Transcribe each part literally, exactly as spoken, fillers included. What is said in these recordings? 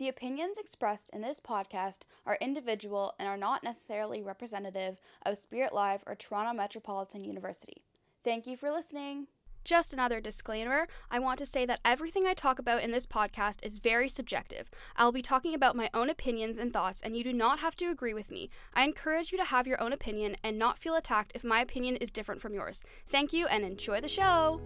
The opinions expressed in this podcast are individual and are not necessarily representative of Spirit Live or Toronto Metropolitan University. Thank you for listening. Just another disclaimer, I want to say that everything I talk about in this podcast is very subjective. I'll be talking about my own opinions and thoughts, and you do not have to agree with me. I encourage you to have your own opinion and not feel attacked if my opinion is different from yours. Thank you and enjoy the show!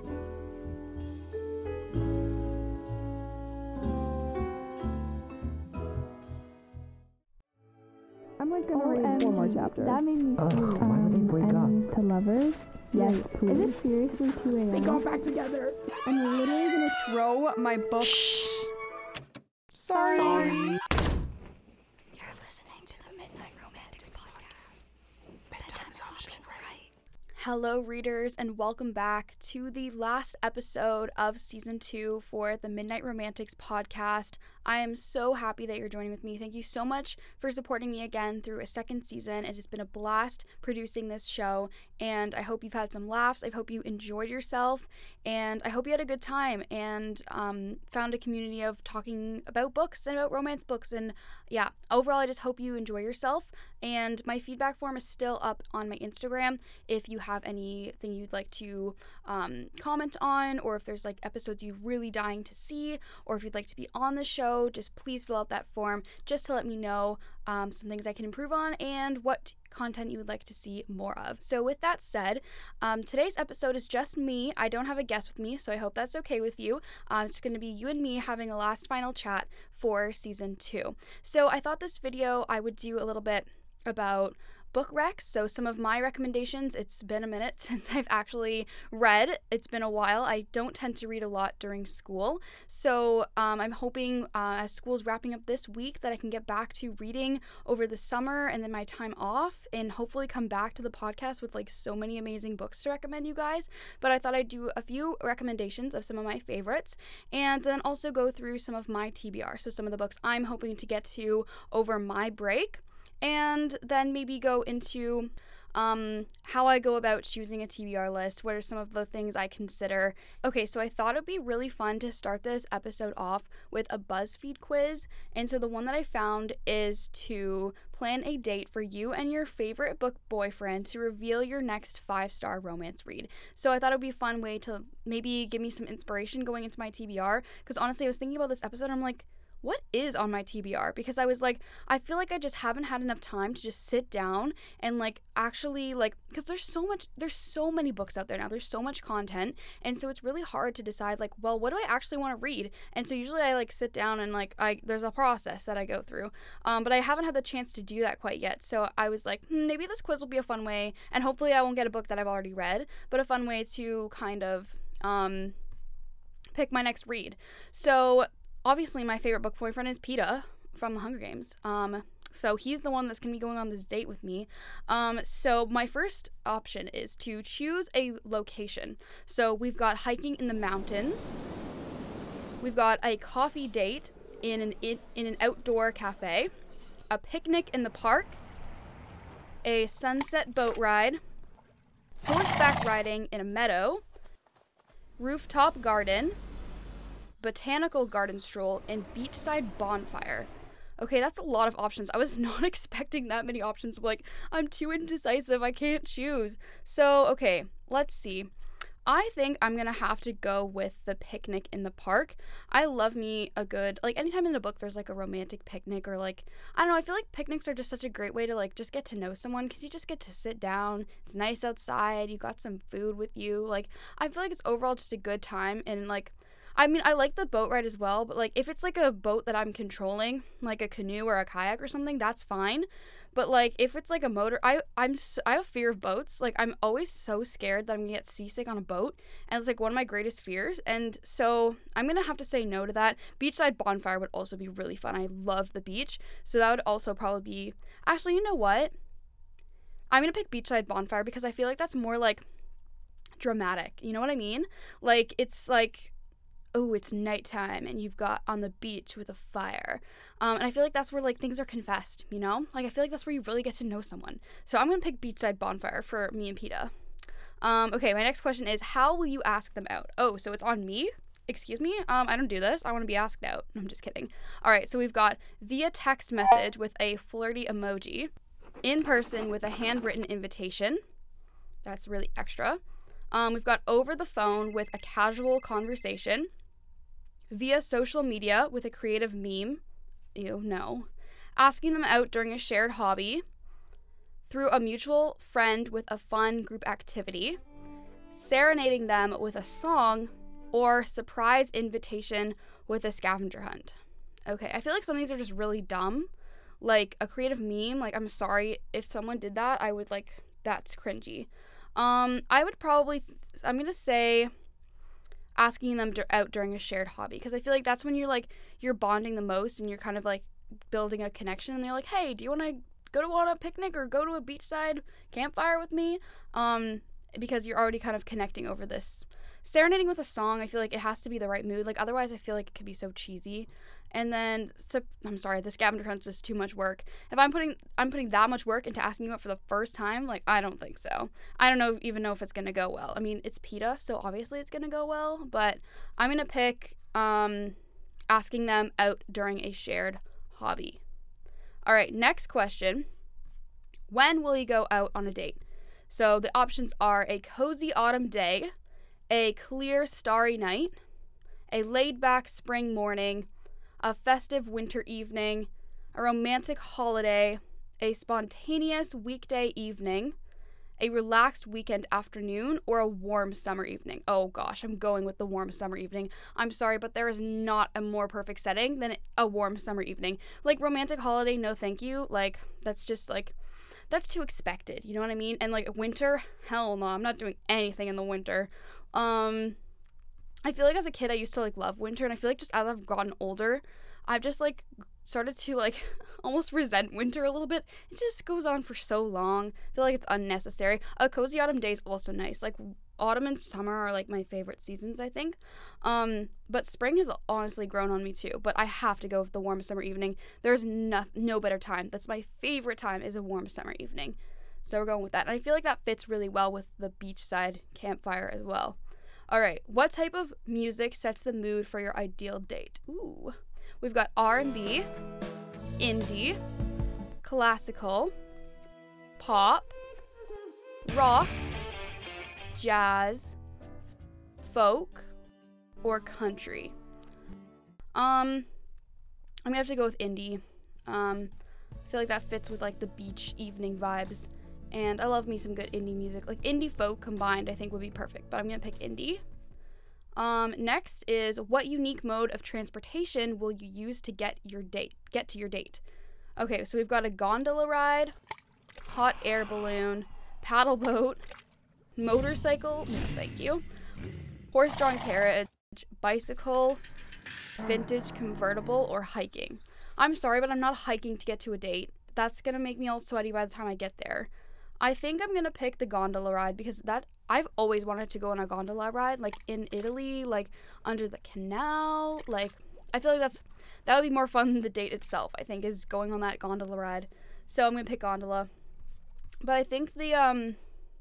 I'm like gonna Oh, read um, one more chapter. That made me Oh, see why would they um, break up? enemies to lovers. Yes, Wait, please. please. Is it seriously two a.m.? They got back together. I'm literally gonna Throw my book. Sorry. Sorry. You're listening to the Midnight Romantics podcast. Bedtime is option, right? Hello, readers, and welcome back to the last episode of season two for the Midnight Romantics podcast. I am so happy that you're joining with me. Thank you so much for supporting me again through a second season. It has been a blast producing this show, and I hope you've had some laughs. I hope you enjoyed yourself, and I hope you had a good time and um, found a community of talking about books and about romance books. And yeah, overall, I just hope you enjoy yourself. And my feedback form is still up on my Instagram if you have anything you'd like to um, comment on, or if there's like episodes you're really dying to see, or if you'd like to be on the show. Just please fill out that form just to let me know um, some things I can improve on and what content you would like to see more of. So with that said, um, today's episode is just me. I don't have a guest with me, so I hope that's okay with you. Uh, it's going to be you and me having a last final chat for season two. So I thought this video I would do a little bit about book recs, so some of my recommendations. It's been a minute since I've actually read. It's been a while. I don't tend to read a lot during school, so um, I'm hoping uh, as school's wrapping up this week that I can get back to reading over the summer and then my time off, and hopefully come back to the podcast with like so many amazing books to recommend you guys. But I thought I'd do a few recommendations of some of my favorites, and then also go through some of my T B R, so some of the books I'm hoping to get to over my break. And then maybe go into um, how I go about choosing a T B R list. What are some of the things I consider? Okay, so I thought it'd be really fun to start this episode off with a BuzzFeed quiz. And so the one that I found is to plan a date for you and your favorite book boyfriend to reveal your next five-star romance read. So I thought it would be a fun way to maybe give me some inspiration going into my T B R. Because honestly, I was thinking about this episode and I'm like, what is on my T B R? Because I was like, I feel like I just haven't had enough time to just sit down and like actually like, because there's so much, there's so many books out there now, there's so much content, and so it's really hard to decide like, well, what do I actually want to read? And so usually I like sit down and like, I there's a process that I go through, um, but I haven't had the chance to do that quite yet. So I was like, hmm, maybe this quiz will be a fun way, and hopefully I won't get a book that I've already read, but a fun way to kind of um, pick my next read. So obviously, my favorite book boyfriend is Peeta from The Hunger Games. Um, so he's the one that's going to be going on this date with me. Um, so my first option is to choose a location. So we've got hiking in the mountains. We've got a coffee date in an in, in an outdoor cafe, a picnic in the park, a sunset boat ride, horseback riding in a meadow, rooftop garden, botanical garden stroll, and beachside bonfire. Okay, that's a lot of options. I was not expecting that many options. Like, I'm too indecisive. I can't choose. So, okay, let's see. I think I'm gonna have to go with the picnic in the park. I love me a good, like, anytime in a book there's like a romantic picnic, or like, I don't know, I feel like picnics are just such a great way to like just get to know someone, because you just get to sit down, it's nice outside, you got some food with you. Like, I feel like it's overall just a good time. And like, I mean, I like the boat ride as well, but like if it's like a boat that I'm controlling, like a canoe or a kayak or something, that's fine. But like if it's like a motor, I I'm so, I have fear of boats. Like, I'm always so scared that I'm gonna get seasick on a boat, and it's like one of my greatest fears. And so I'm gonna have to say no to that. Beachside bonfire would also be really fun. I love the beach, so that would also probably be. Actually, you know what? I'm gonna pick beachside bonfire because I feel like that's more like dramatic. You know what I mean? Like, it's like, oh, it's nighttime and you've got on the beach with a fire. Um, and I feel like that's where like things are confessed, you know? Like, I feel like that's where you really get to know someone. So I'm going to pick beachside bonfire for me and Peeta. Um, okay, my next question is, how will you ask them out? Oh, so it's on me? excuse me? Um, I don't do this. I want to be asked out. I'm just kidding. All right, so we've got via text message with a flirty emoji, in person with a handwritten invitation. That's really extra. Um, we've got over the phone with a casual conversation, via social media with a creative meme. Ew, no. Asking them out during a shared hobby, through a mutual friend with a fun group activity, serenading them with a song, or surprise invitation with a scavenger hunt. Okay, I feel like some of these are just really dumb. Like a creative meme, like I'm sorry if someone did that, I would like, that's cringy. Um, I would probably, I'm gonna say asking them d- out during a shared hobby, because I feel like that's when you're like, you're bonding the most and you're kind of like building a connection, and they're like, hey, do you want to go to on a picnic or go to a beachside campfire with me? Um, because you're already kind of connecting over this. Serenading with a song, I feel like it has to be the right mood. Like otherwise I feel like it could be so cheesy. And then, so, I'm sorry, the scavenger hunt is just too much work. If I'm putting I'm putting that much work into asking you out for the first time, like, I don't think so. I don't know even know if it's going to go well. I mean, it's PETA, so obviously it's going to go well. But I'm going to pick um, asking them out during a shared hobby. All right, next question. When will you go out on a date? So the options are a cozy autumn day, a clear starry night, a laid-back spring morning, a festive winter evening, a romantic holiday, a spontaneous weekday evening, a relaxed weekend afternoon, or a warm summer evening. Oh gosh, I'm going with the warm summer evening. I'm sorry, but there is not a more perfect setting than a warm summer evening. Like romantic holiday, no thank you. Like that's just like, that's too expected, you know what I mean? And like winter, hell no, I'm not doing anything in the winter. Um, I feel like as a kid I used to like love winter, and I feel like just as I've gotten older, I've just like started to like almost resent winter a little bit. It just goes on for so long. I feel like it's unnecessary. A cozy autumn day is also nice. Like autumn and summer are like my favorite seasons, I think. Um, but spring has honestly grown on me too. But I have to go with the warm summer evening. There's no, no better time. That's my favorite time, is a warm summer evening. So we're going with that. And I feel like that fits really well with the beachside campfire as well. All right, what type of music sets the mood for your ideal date? Ooh, we've got R and B, indie, classical, pop, rock, jazz, folk, or country. Um, I'm gonna have to go with indie. Um, I feel like that fits with like the beach evening vibes. And I love me some good indie music. Like indie folk combined I think would be perfect, but I'm going to pick indie. Um, next is, what unique mode of transportation will you use to get your date, get to your date? Okay, so we've got a gondola ride, hot air balloon, paddle boat, motorcycle, no thank you, horse-drawn carriage, bicycle, vintage convertible, or hiking. I'm sorry, but I'm not hiking to get to a date. That's going to make me all sweaty by the time I get there. I think I'm going to pick the gondola ride, because that I've always wanted to go on a gondola ride, like in Italy, like under the canal. Like, I feel like that's that would be more fun than the date itself, I think, is going on that gondola ride. So I'm going to pick gondola. But I think the, um,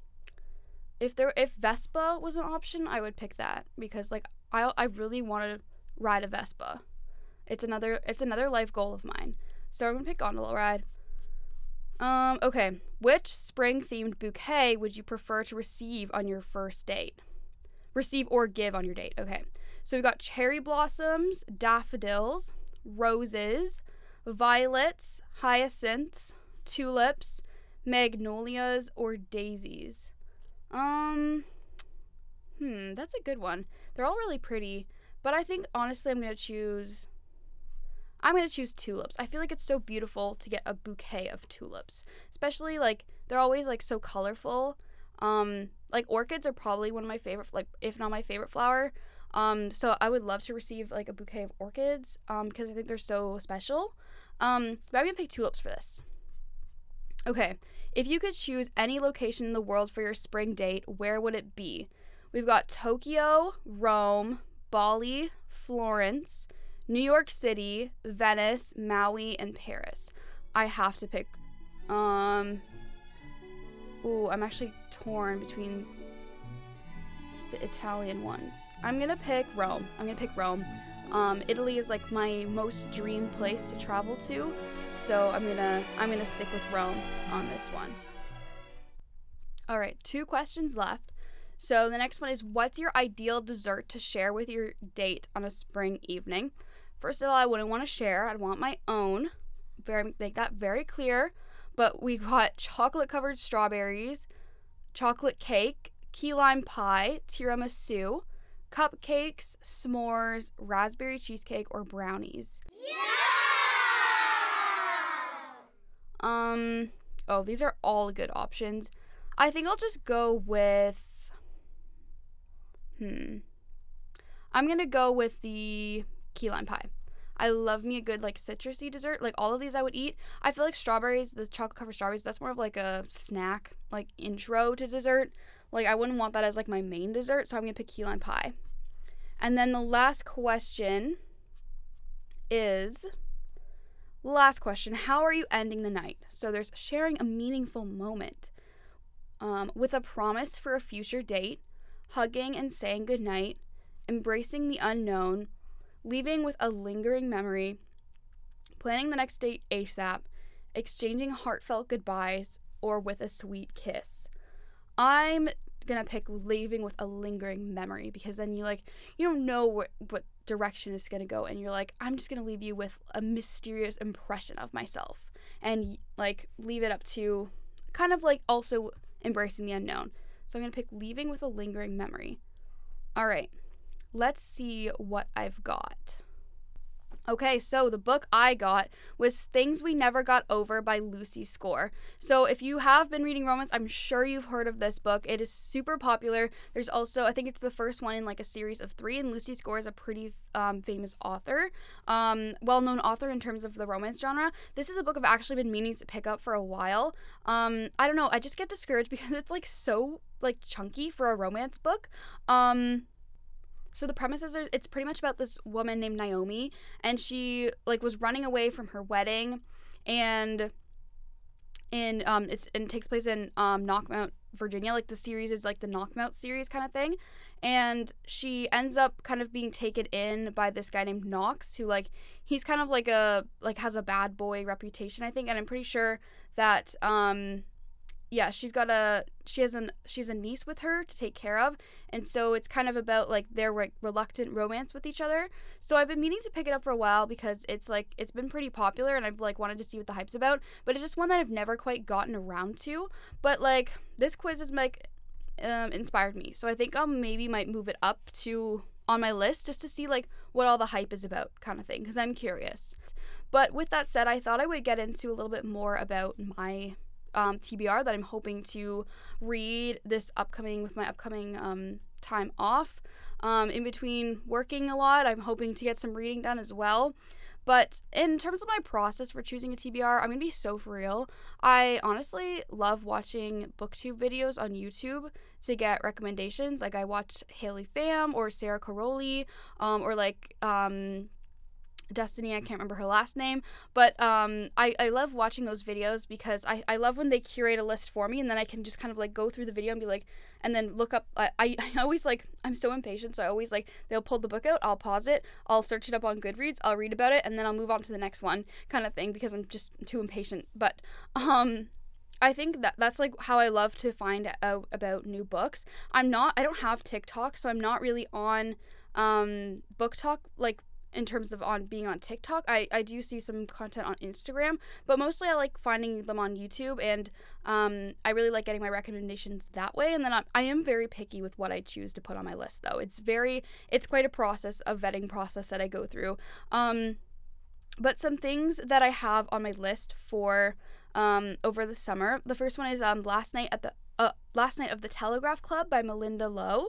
if there, if Vespa was an option, I would pick that, because like, I I really want to ride a Vespa. It's another, it's another life goal of mine. So I'm going to pick gondola ride. Um, okay. Which spring-themed bouquet would you prefer to receive on your first date? Receive or give on your date. Okay. So we've got cherry blossoms, daffodils, roses, violets, hyacinths, tulips, magnolias, or daisies. Um, hmm, that's a good one. They're all really pretty, but I think honestly I'm going to choose... I'm going to choose tulips. I feel like it's so beautiful to get a bouquet of tulips. Especially, like, they're always, like, so colorful. Um, like, orchids are probably one of my favorite, like, if not my favorite flower. Um, so I would love to receive, like, a bouquet of orchids, um, because I think they're so special. Um, but I'm going to pick tulips for this. Okay. If you could choose any location in the world for your spring date, where would it be? We've got Tokyo, Rome, Bali, Florence, New York City, Venice, Maui, and Paris. I have to pick, um, ooh, I'm actually torn between the Italian ones. I'm gonna pick Rome. I'm gonna pick Rome. Um, Italy is like my most dream place to travel to, so I'm gonna I'm gonna stick with Rome on this one. All right, two questions left. So the next one is, what's your ideal dessert to share with your date on a spring evening? First of all, I wouldn't want to share. I'd want my own. Very make that very clear. But we got chocolate covered strawberries, chocolate cake, key lime pie, tiramisu, cupcakes, s'mores, raspberry cheesecake, or brownies. Yeah! Um, oh, these are all good options. I think I'll just go with, hmm. I'm going to go with the key lime pie. I love me a good, like, citrusy dessert. Like, all of these I would eat. I feel like strawberries, the chocolate covered strawberries, that's more of like a snack, like, intro to dessert. Like, I wouldn't want that as, like, my main dessert, so I'm going to pick key lime pie. And then the last question is, last question, how are you ending the night? So there's sharing a meaningful moment um, with a promise for a future date, hugging and saying goodnight, embracing the unknown, leaving with a lingering memory, planning the next date ASAP, exchanging heartfelt goodbyes, or with a sweet kiss. I'm gonna pick leaving with a lingering memory, because then you like you don't know what, what direction it's gonna go, and you're like, I'm just gonna leave you with a mysterious impression of myself, and like leave it up to kind of like also embracing the unknown. So I'm gonna pick leaving with a lingering memory. All right. Let's see what I've got. Okay, so the book I got was Things We Never Got Over by Lucy Score. So if you have been reading romance, I'm sure you've heard of this book. It is super popular. There's also, I think it's the first one in like a series of three, and Lucy Score is a pretty um, famous author, um, well-known author in terms of the romance genre. This is a book I've actually been meaning to pick up for a while. Um, I don't know, I just get discouraged because it's like so like chunky for a romance book. Um... So the premise is it's pretty much about this woman named Naomi, and she like was running away from her wedding, and in um it's and it takes place in um Knockmount, Virginia. Like the series is like the Knockmount series kind of thing, and she ends up kind of being taken in by this guy named Knox, who like he's kind of like a like has a bad boy reputation, I think, and I'm pretty sure that um. Yeah, she's got a she has an she's a niece with her to take care of, and so it's kind of about like their like reluctant romance with each other. So I've been meaning to pick it up for a while because it's like it's been pretty popular, and I've like wanted to see what the hype's about, but it's just one that I've never quite gotten around to. But like this quiz is like um, inspired me, so I think I'll maybe might move it up to on my list just to see like what all the hype is about, kind of thing, because I'm curious. But with that said, I thought I would get into a little bit more about my Um, T B R that I'm hoping to read this upcoming with my upcoming um, time off. Um, in between working a lot, I'm hoping to get some reading done as well. But in terms of my process for choosing a T B R, I'm going to be so for real. I honestly love watching booktube videos on YouTube to get recommendations. Like I watched Haley Pham or Sarah Caroli, um, or like um, Destiny, I can't remember her last name, but um, I, I love watching those videos because I, I love when they curate a list for me, and then I can just kind of like go through the video and be like, and then look up, I, I, I always like, I'm so impatient, so I always like, they'll pull the book out, I'll pause it, I'll search it up on Goodreads, I'll read about it, and then I'll move on to the next one kind of thing because I'm just too impatient. But um, I think that that's like how I love to find out about new books. I'm not, I don't have TikTok, so I'm not really on um, Book Talk, like, in terms of on being on TikTok. I, I do see some content on Instagram, but mostly I like finding them on YouTube, and um, I really like getting my recommendations that way. And then I'm, I am very picky with what I choose to put on my list, though. It's very, it's quite a process, a vetting process that I go through. Um, but some things that I have on my list for um, over the summer. The first one is um, Last Night at the uh, Last Night of the Telegraph Club by Malinda Lo.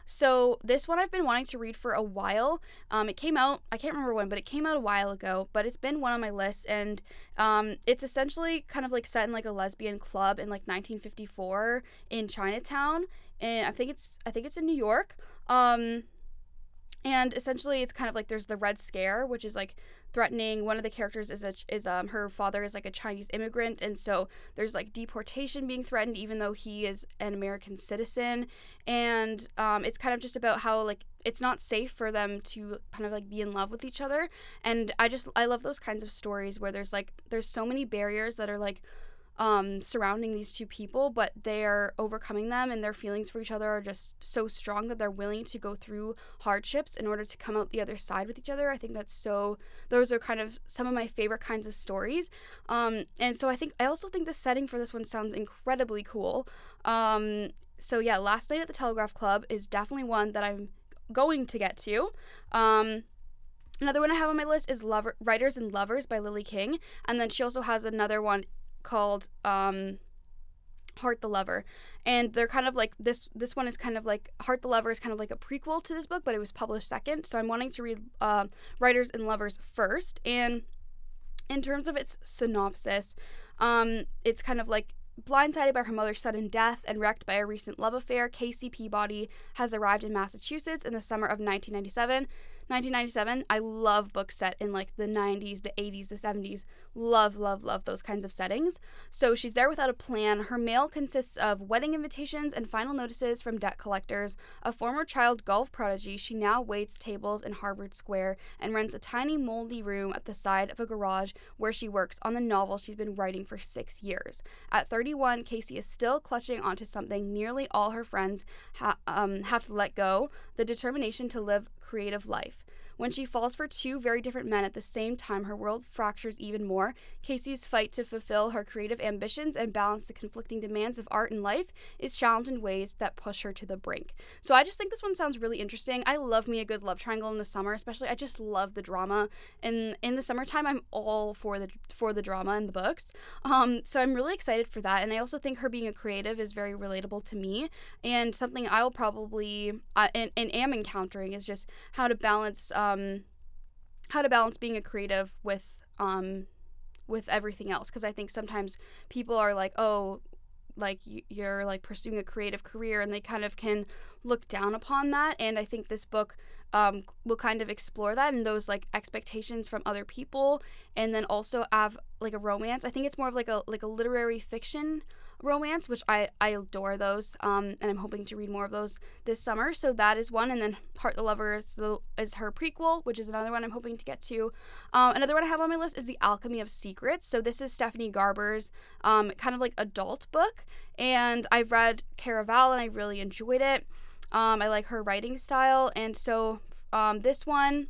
So this one I've been wanting to read for a while. Um, it came out, I can't remember when, but it came out a while ago, but it's been one on my list, and um, it's essentially kind of like set in like a lesbian club in like nineteen fifty-four in Chinatown, and I think it's, I think it's in New York. Um, and essentially it's kind of like there's the Red Scare, which is like threatening. One of the characters is a, is um her father is like a Chinese immigrant, and so there's like deportation being threatened even though he is an American citizen. And um it's kind of just about how like it's not safe for them to kind of like be in love with each other. And I just I love those kinds of stories where there's like there's so many barriers that are like um surrounding these two people, but they're overcoming them, and their feelings for each other are just so strong that they're willing to go through hardships in order to come out the other side with each other. I think that's so those are kind of some of my favorite kinds of stories. Um and so I think I also think the setting for this one sounds incredibly cool. Um so yeah, Last Night at the Telegraph Club is definitely one that I'm going to get to. Um another one I have on my list is Lover Writers and Lovers by Lily King, and then she also has another one called um Heart the Lover, and they're kind of like this this one is kind of like Heart the Lover is kind of like a prequel to this book, but it was published second, so I'm wanting to read uh, Writers and Lovers first. And in terms of its synopsis, um it's kind of like blindsided by her mother's sudden death and wrecked by a recent love affair, Casey Peabody has arrived in Massachusetts in the summer of nineteen ninety-seven. nineteen ninety-seven, I love books set in like the nineties, the eighties, the seventies. Love, love, love those kinds of settings. So she's there without a plan. Her mail consists of wedding invitations and final notices from debt collectors. A former child golf prodigy, she now waits tables in Harvard Square and rents a tiny moldy room at the side of a garage where she works on the novel she's been writing for six years. At thirty-one, Casey is still clutching onto something nearly all her friends ha- um, have to let go, the determination to live creative life. When she falls for two very different men at the same time, her world fractures even more. Casey's fight to fulfill her creative ambitions and balance the conflicting demands of art and life is challenged in ways that push her to the brink. So I just think this one sounds really interesting. I love me a good love triangle in the summer, especially. I just love the drama. And in the summertime, I'm all for the for the drama in the books. Um, so I'm really excited for that. And I also think her being a creative is very relatable to me, and something I'll probably uh, and, and am encountering is just how to balance um, Um, how to balance being a creative with um, with everything else. Because I think sometimes people are like, oh, like you're like pursuing a creative career, and they kind of can look down upon that. And I think this book um, will kind of explore that and those like expectations from other people, and then also have like a romance. I think it's more of like a like a literary fiction romance, which I, I adore those, um, and I'm hoping to read more of those this summer. So that is one. And then Heart the Lover is, the, is her prequel, which is another one I'm hoping to get to. Um, another one I have on my list is The Alchemy of Secrets. So this is Stephanie Garber's um, kind of like adult book, and I've read Caraval and I really enjoyed it. Um, I like her writing style, and so um, this one,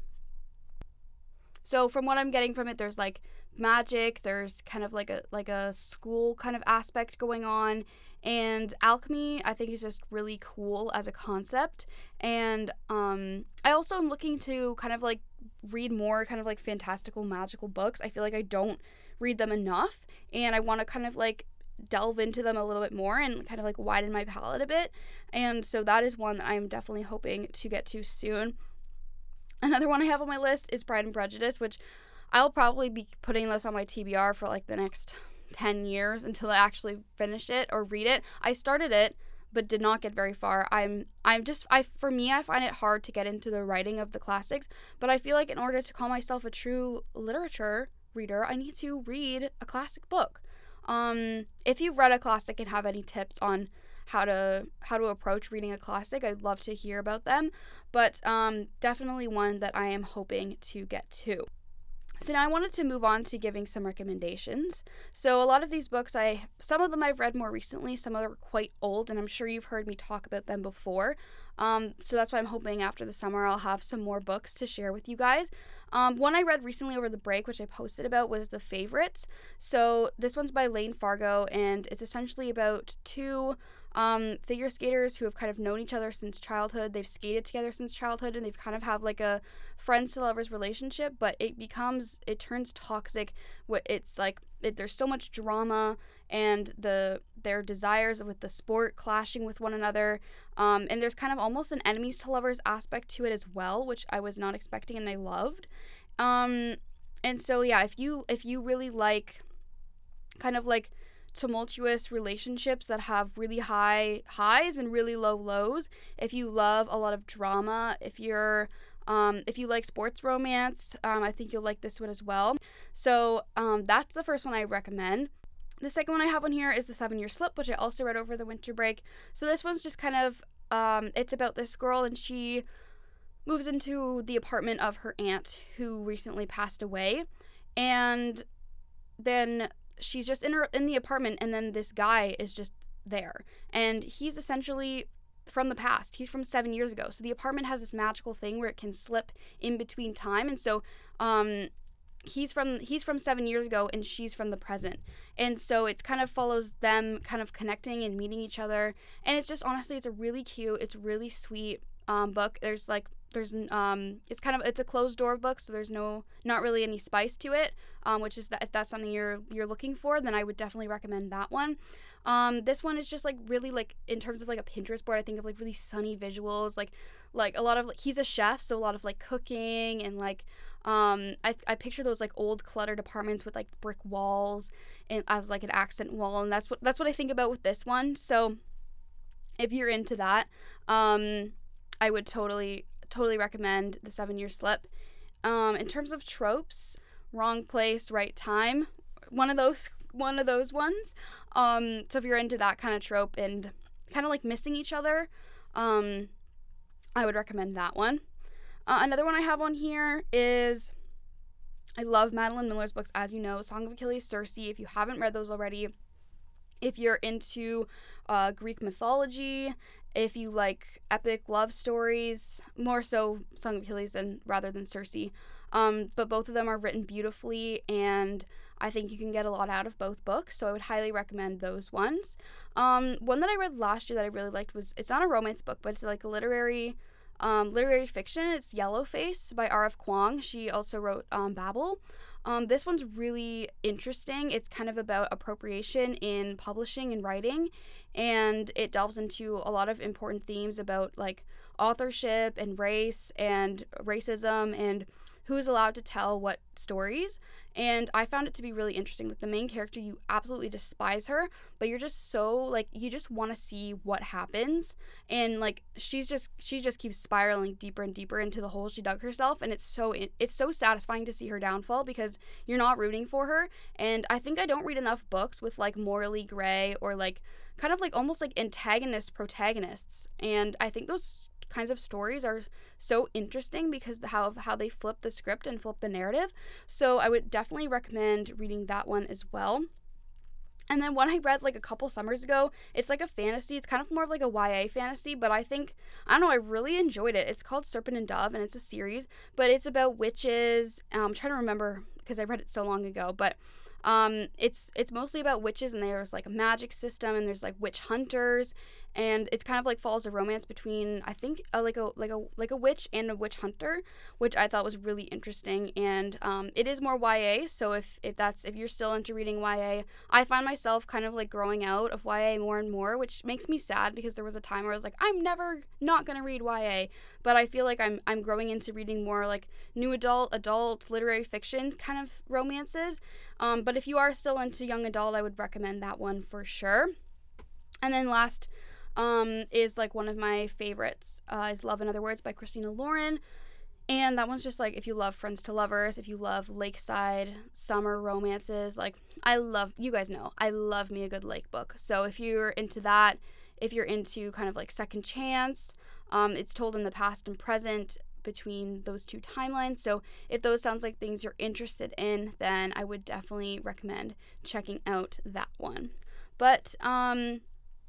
so from what I'm getting from it, there's like magic, there's kind of like a like a school kind of aspect going on, and alchemy I think is just really cool as a concept. And um I also am looking to kind of like read more kind of like fantastical magical books. I feel like I don't read them enough, and I want to kind of like delve into them a little bit more and kind of like widen my palette a bit. And so that is one that I'm definitely hoping to get to soon. Another one I have on my list is Pride and Prejudice, which I'll probably be putting this on my T B R for like the next ten years until I actually finish it or read it. I started it but did not get very far. I'm I'm just I for me I find it hard to get into the writing of the classics, but I feel like in order to call myself a true literature reader, I need to read a classic book. Um if you've read a classic and have any tips on how to how to approach reading a classic, I'd love to hear about them. But um definitely one that I am hoping to get to. So now I wanted to move on to giving some recommendations. So a lot of these books, I some of them I've read more recently, some of them are quite old, and I'm sure you've heard me talk about them before. Um, so that's why I'm hoping after the summer I'll have some more books to share with you guys. Um, one I read recently over the break, which I posted about, was The Favorites. So this one's by Lane Fargo, and it's essentially about two um, figure skaters who have kind of known each other since childhood. They've skated together since childhood, and they've kind of have like a friends to lovers relationship, but it becomes, it turns toxic. It's like, it, there's so much drama, and the their desires with the sport clashing with one another. Um, and there's kind of almost an enemies to lovers aspect to it as well, which I was not expecting and I loved. Um, and so, yeah, if you if you really like kind of like tumultuous relationships that have really high highs and really low lows, if you love a lot of drama, if you're Um, if you like sports romance, um, I think you'll like this one as well. So um, that's the first one I recommend. The second one I have on here is The Seven Year Slip, which I also read over the winter break. So this one's just kind of, um, it's about this girl, and she moves into the apartment of her aunt who recently passed away. And then she's just in her in the apartment, and then this guy is just there. And he's essentially from the past. He's from seven years ago. So the apartment has this magical thing where it can slip in between time. And so um, he's from he's from seven years ago, and she's from the present. And so it's kind of follows them kind of connecting and meeting each other. And it's just, honestly, it's a really cute, it's really sweet um, book. There's like There's um, it's kind of it's a closed door book, so there's no not really any spice to it. Um, which if that, if that's something you're you're looking for, then I would definitely recommend that one. Um, this one is just like really like in terms of like a Pinterest board. I think of like really sunny visuals, like like a lot of like, he's a chef, so a lot of like cooking and like um, I I picture those like old cluttered apartments with like brick walls and as like an accent wall, and that's what that's what I think about with this one. So if you're into that, um, I would totally. totally recommend The Seven Year Slip. Um, in terms of tropes, wrong place, right time, one of those one of those ones. Um, so if you're into that kind of trope and kind of like missing each other, um, I would recommend that one. Uh, another one I have on here is, I love Madeline Miller's books, as you know, Song of Achilles, Circe. If you haven't read those already, if you're into uh, Greek mythology, if you like epic love stories, more so Song of Achilles than rather than Circe. Um, but both of them are written beautifully, and I think you can get a lot out of both books, so I would highly recommend those ones. Um, one that I read last year that I really liked was, it's not a romance book, but it's like a literary um, literary fiction. It's Yellowface by R F Kuang. She also wrote um, Babel. Um, this one's really interesting. It's kind of about appropriation in publishing and writing, and it delves into a lot of important themes about like authorship and race and racism and who's allowed to tell what stories. And I found it to be really interesting. Like the main character, you absolutely despise her, but you're just so like, you just want to see what happens. And like, she's just, she just keeps spiraling deeper and deeper into the hole she dug herself. And it's so, it's so satisfying to see her downfall because you're not rooting for her. And I think I don't read enough books with like morally gray or like kind of like almost like antagonist protagonists. And I think those kinds of stories are so interesting because the, how how they flip the script and flip the narrative. So I would definitely recommend reading that one as well. And then one I read like a couple summers ago, it's like a fantasy. It's kind of more of like a Y A fantasy, but I think, I don't know, I really enjoyed it. It's called Serpent and Dove, and it's a series, but it's about witches. Um, I'm trying to remember because I read it so long ago, but um, it's it's mostly about witches, and there's like a magic system, and there's like witch hunters, and it's kind of like follows a romance between, I think, uh, like a like a like a witch and a witch hunter, which I thought was really interesting. And um, it is more Y A, so if if that's if you're still into reading Y A, I find myself kind of like growing out of Y A more and more, which makes me sad because there was a time where I was like, I'm never not gonna read Y A, but I feel like I'm I'm growing into reading more like new adult, adult literary fiction kind of romances. Um, but if you are still into young adult, I would recommend that one for sure. And then last um, is like one of my favorites uh, is Love in Other Words by Christina Lauren. And that one's just like, if you love Friends to Lovers, if you love lakeside summer romances, like I love, you guys know, I love me a good lake book. So if you're into that, if you're into kind of like Second Chance, um, it's told in the past and present between those two timelines. So if those sounds like things you're interested in, then I would definitely recommend checking out that one. But um,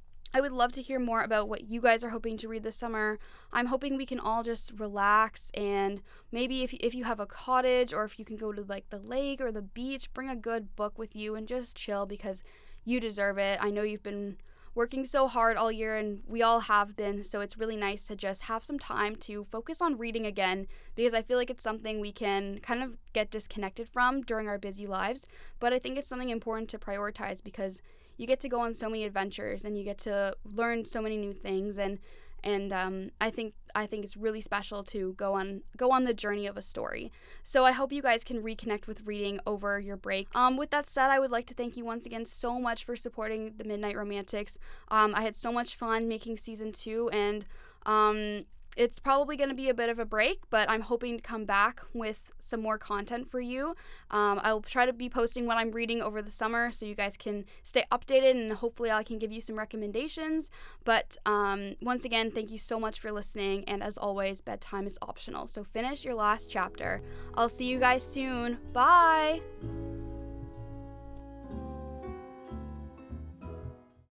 I would love to hear more about what you guys are hoping to read this summer. I'm hoping we can all just relax, and maybe if, if you have a cottage or if you can go to like the lake or the beach, bring a good book with you and just chill because you deserve it. I know you've been working so hard all year, and we all have been, so it's really nice to just have some time to focus on reading again, because I feel like it's something we can kind of get disconnected from during our busy lives, but I think it's something important to prioritize because you get to go on so many adventures and you get to learn so many new things, and and um, I think I think it's really special to go on go on the journey of a story. So I hope you guys can reconnect with reading over your break. Um, with that said, I would like to thank you once again so much for supporting the Midnight Romantics. Um, I had so much fun making season two, and um, it's probably going to be a bit of a break, but I'm hoping to come back with some more content for you. Um, I'll try to be posting what I'm reading over the summer so you guys can stay updated, and hopefully I can give you some recommendations. But um, once again, thank you so much for listening, and as always, bedtime is optional. So finish your last chapter. I'll see you guys soon. Bye!